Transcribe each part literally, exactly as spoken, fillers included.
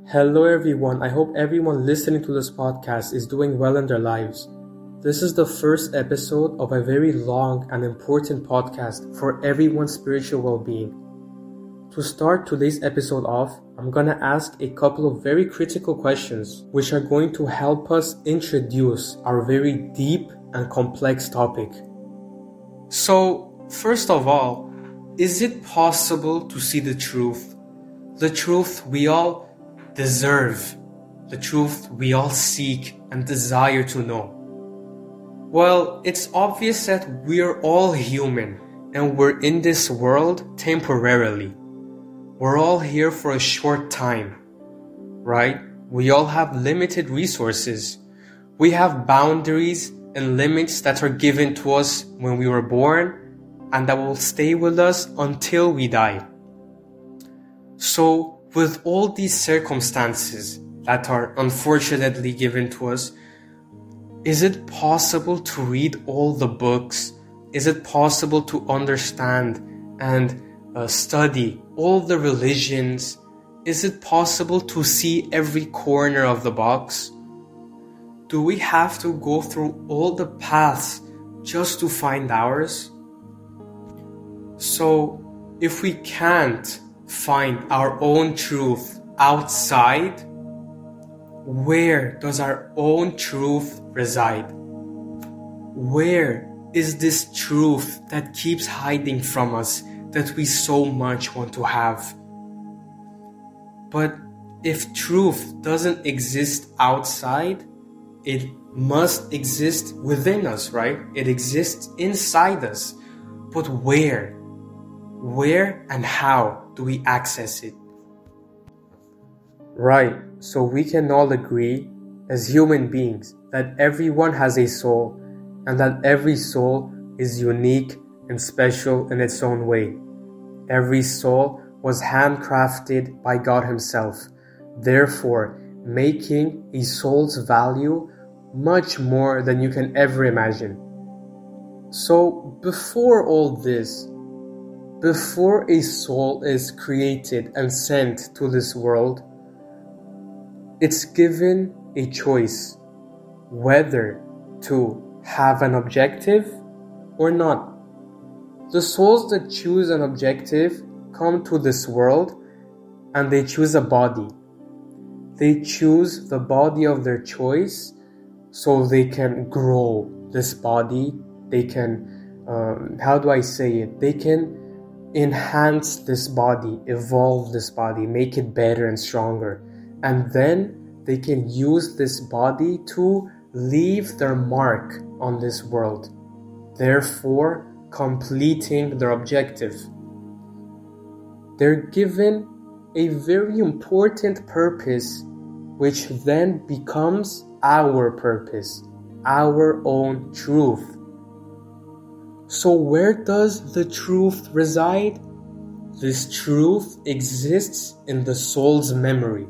Hello everyone, I hope everyone listening to this podcast is doing well in their lives. This is the first episode of a very long and important podcast for everyone's spiritual well-being. To start today's episode off, I'm gonna ask a couple of very critical questions which are going to help us introduce our very deep and complex topic. So, first of all, is it possible to see the truth? The truth we all deserve, the truth we all seek and desire to know. Well, it's obvious that we're all human and we're in this world temporarily. We're all here for a short time, right? We all have limited resources. We have boundaries and limits that are given to us when we were born and that will stay with us until we die. So, with all these circumstances that are unfortunately given to us, is it possible to read all the books? Is it possible to understand and uh, study all the religions? Is it possible to see every corner of the box? Do we have to go through all the paths just to find ours? So, if we can't find our own truth outside, where does our own truth reside? Where is this truth that keeps hiding from us that we so much want to have? But if truth doesn't exist outside, it must exist within us, right? It exists inside us. But where? Where and how do we access it? Right, so we can all agree as human beings that everyone has a soul and that every soul is unique and special in its own way. Every soul was handcrafted by God Himself, therefore making a soul's value much more than you can ever imagine. So before all this, Before a soul is created and sent to this world, it's given a choice whether to have an objective or not. The souls that choose an objective come to this world and they choose a body. They choose the body of their choice so they can grow this body. They can, um, how do I say it? They can enhance this body, evolve this body, make it better and stronger. And then they can use this body to leave their mark on this world, therefore completing their objective. They're given a very important purpose, which then becomes our purpose, our own truth. So where does the truth reside? This truth exists in the soul's memory.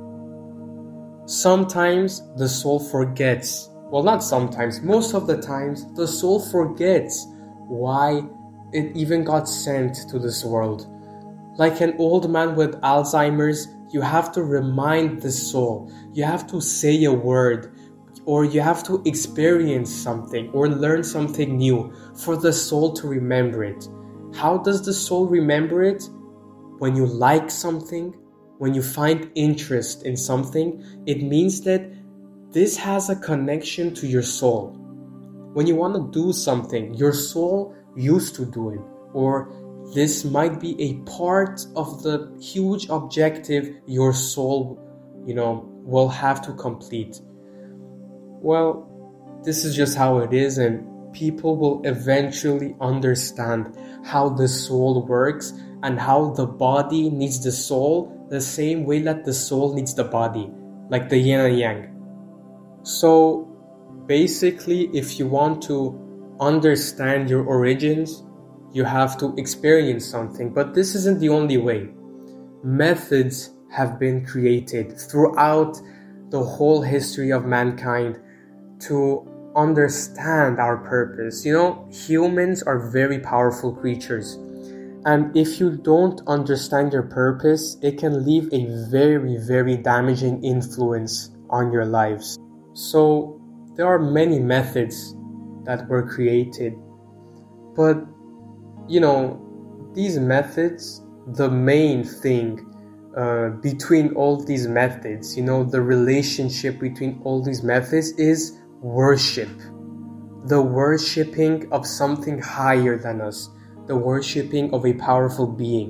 Sometimes the soul forgets. Well, not sometimes. Most of the times, the soul forgets why it even got sent to this world. Like an old man with Alzheimer's, you have to remind the soul. You have to say a word, or you have to experience something or learn something new for the soul to remember it. How does the soul remember it? When you like something, when you find interest in something, it means that this has a connection to your soul. When you want to do something, your soul used to do it, or this might be a part of the huge objective your soul, you know, will have to complete. Well, this is just how it is, and people will eventually understand how the soul works and how the body needs the soul the same way that the soul needs the body, like the yin and yang. So basically, if you want to understand your origins, you have to experience something. But this isn't the only way. Methods have been created throughout the whole history of mankind to understand our purpose. You know, humans are very powerful creatures. And if you don't understand your purpose, it can leave a very, very damaging influence on your lives. So there are many methods that were created. But, you know, these methods, the main thing uh, between all these methods, you know, the relationship between all these methods is worship. The worshipping of something higher than us. The worshipping of a powerful being.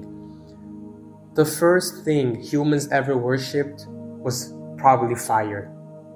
The first thing humans ever worshipped was probably fire,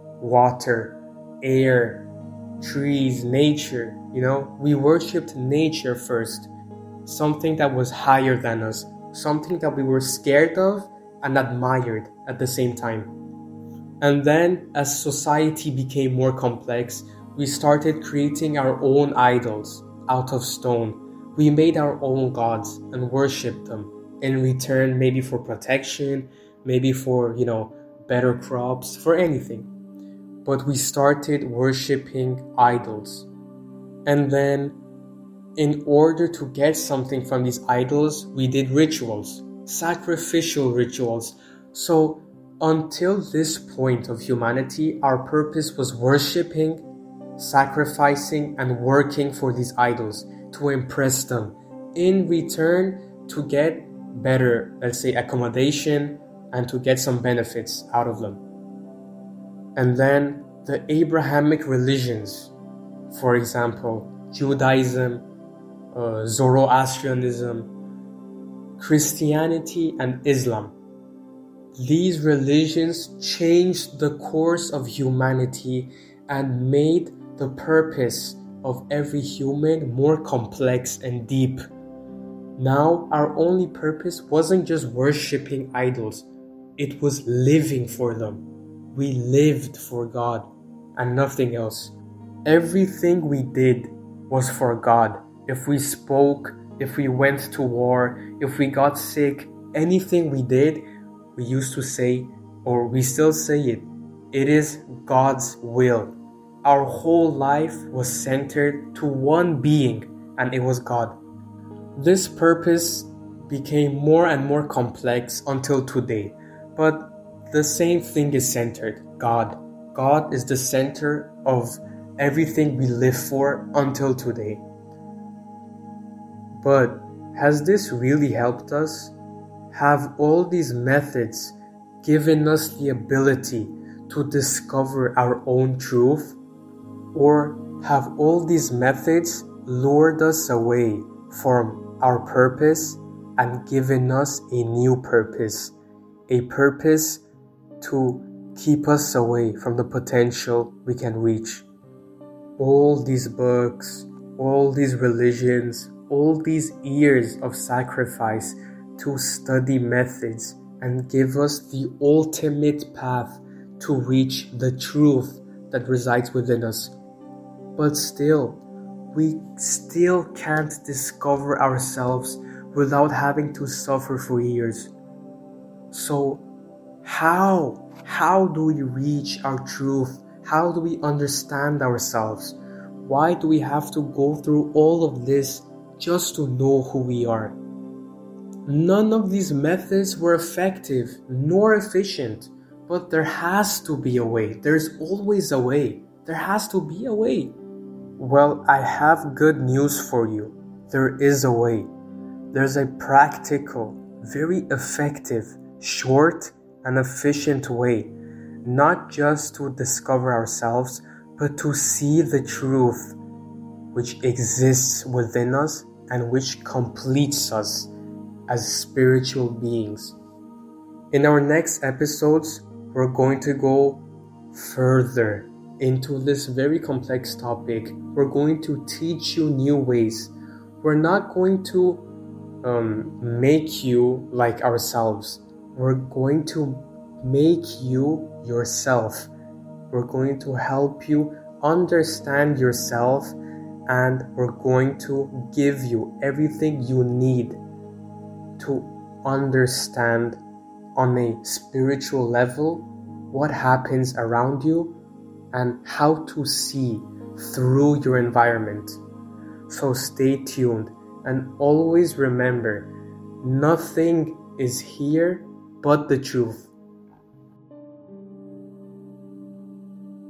water, air, trees, nature. You know, we worshipped nature first, something that was higher than us, something that we were scared of and admired at the same time. And then, as society became more complex, we started creating our own idols out of stone. We made our own gods and worshipped them in return, maybe for protection, maybe for, you know, better crops, for anything. But we started worshipping idols. And then, in order to get something from these idols, we did rituals, sacrificial rituals. So, until this point of humanity, our purpose was worshipping, sacrificing, and working for these idols to impress them, in return to get better, let's say, accommodation and to get some benefits out of them. And then the Abrahamic religions, for example, Judaism, uh, Zoroastrianism, Christianity, and Islam. These religions changed the course of humanity and made the purpose of every human more complex and deep. Now, our only purpose wasn't just worshipping idols, it was living for them. We lived for God and nothing else. Everything we did was for God. If we spoke, if we went to war, if we got sick, anything we did, we used to say, or we still say it, it is God's will. Our whole life was centered to one being, and it was God. This purpose became more and more complex until today, but the same thing is centered, God. God is the center of everything we live for until today. But has this really helped us? Have all these methods given us the ability to discover our own truth? Or have all these methods lured us away from our purpose and given us a new purpose? A purpose to keep us away from the potential we can reach. All these books, all these religions, all these years of sacrifice to study methods and give us the ultimate path to reach the truth that resides within us. But still, we still can't discover ourselves without having to suffer for years. So how? How do we reach our truth? How do we understand ourselves? Why do we have to go through all of this just to know who we are? None of these methods were effective nor efficient, but there has to be a way. There's always a way. There has to be a way. Well, I have good news for you. There is a way. There's a practical, very effective, short, and efficient way, not just to discover ourselves, but to see the truth which exists within us and which completes us as spiritual beings. In our next episodes, we're going to go further into this very complex topic. We're going to teach you new ways. We're not going to um, make you like ourselves. We're going to make you yourself. We're going to help you understand yourself, and we're going to give you everything you need to understand on a spiritual level what happens around you and how to see through your environment. So stay tuned and always remember, nothing is here but the truth.